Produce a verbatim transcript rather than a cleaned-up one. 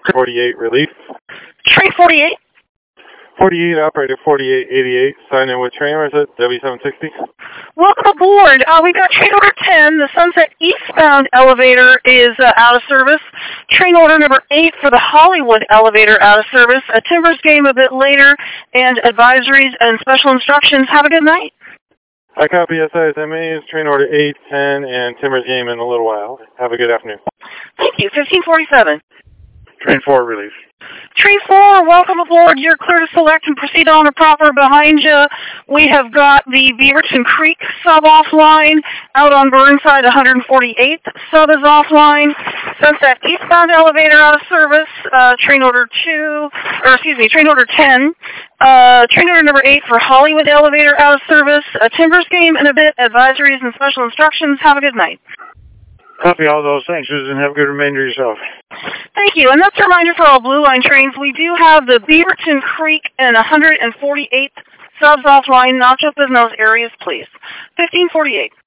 forty-eight, relief. Train forty-eight. forty-eight, operator forty-eight eighty-eight. Sign in with train, or is it W seven sixty? Welcome aboard. Uh, we've got train order ten. The Sunset eastbound elevator is uh, out of service. Train order number eight for the Hollywood elevator out of service. A Timbers game a bit later, and advisories and special instructions. Have a good night. I copy S I S M A is train order eight, ten, and Timbers game in a little while. Have a good afternoon. Thank you. fifteen forty-seven. Train four, relief. Train four, welcome aboard. You're clear to select and proceed on the proper. Behind you, we have got the Beaverton Creek sub offline. Out on Burnside, one forty-eighth sub is offline. Sunset eastbound elevator out of service. Uh, train order two, or excuse me, train order ten. Uh, train order number eight for Hollywood elevator out of service. A Timbers game in a bit. Advisories and special instructions. Have a good night. Copy all those. Thanks, Susan. Have a good remainder of yourself. Thank you. And that's a reminder for all Blue Line trains. We do have the Beaverton Creek and one forty-eighth subs offline. Not just in those areas, please. fifteen forty-eight.